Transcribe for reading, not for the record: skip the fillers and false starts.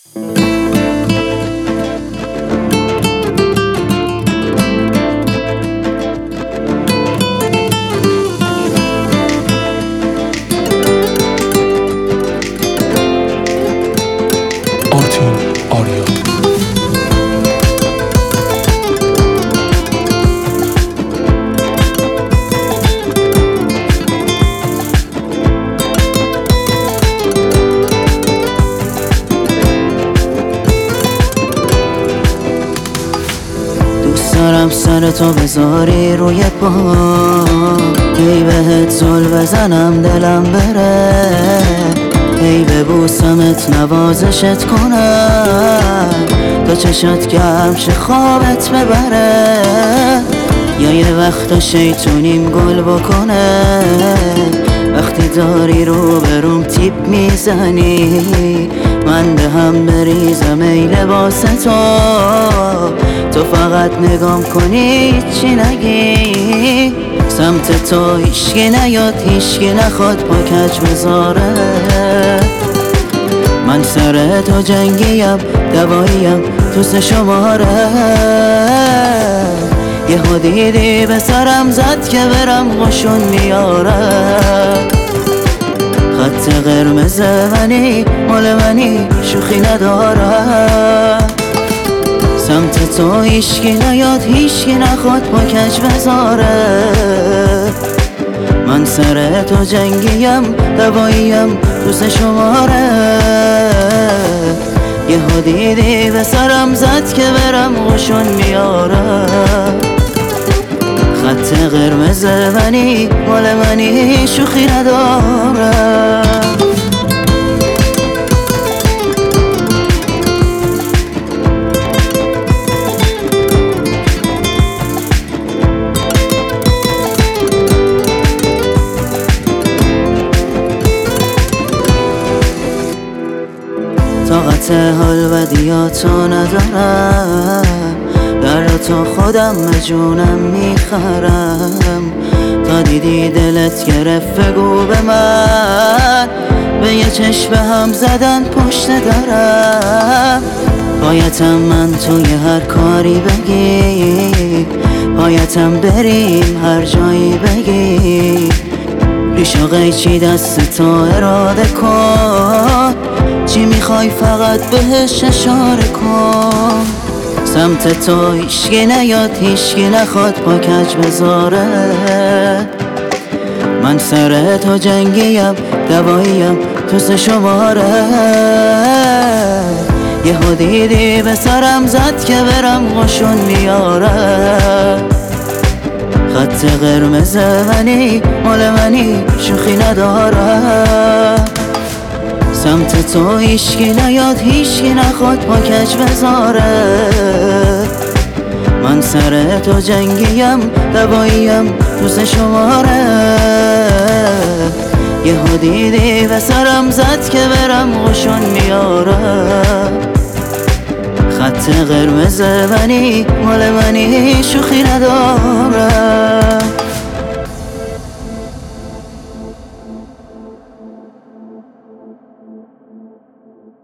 دارم سر تو بذاری روی پا، هی بهت زل بزنم دلم بره، هی ببوسمت نوازشت کنم تا چشات گرم شه خوابت ببره، یا یه وقتا شیطونیم گل بکنه وقتی داری رو بروم تیپ میزنی، من به هم بریزم ای لباس تو فقط نگام کنی چی نگی، سمت تو هیشکی نیاد هیشکی نخواد پا کج بذاره، من سر تو جنگیم دواییم تو سه شماره، یهو دیدی به سرم زد که برم قشون میاره، خط قرمز منی مال منی شوخی نداره، سمت تو هیشکی نیاد هیشکی نخواد پا کج بذاره، من سر تو جنگیم دواییم تو سه شماره، یهو دیدی به سرم زد که برم قشون میاره، خط قرمز منی مال منی شوخی نداره. طاقت حال بدیاتو ندارم، در تو خودم به جونم میخرم، تا دیدی دلت گرفت بگو به من، به یه چشم هم زدن پشت درم، پایتم من توی هر کاری بگی، پایتم بریم هر جایی بگی، ریش و قیچی دست تو اراده کن، چی میخوای فقط بهش اشاره کن، سمت تو هیشکی نیاد هیشکی نخواد پا کج بذاره، من سر تو جنگیم دواییم تو سه شماره، یهو دیدی به سرم زد که برم قشون میاره، خط قرمز منی مال منی شوخی نداره، سمت تو هیشکی نیاد هیشکی نخواد پا کج بذاره، من سر تو جنگیم دواییم تو سه شماره، یهو دیدی به سرم زد که برم قشون میاره، خط قرمز منی مال منی شوخی نداره.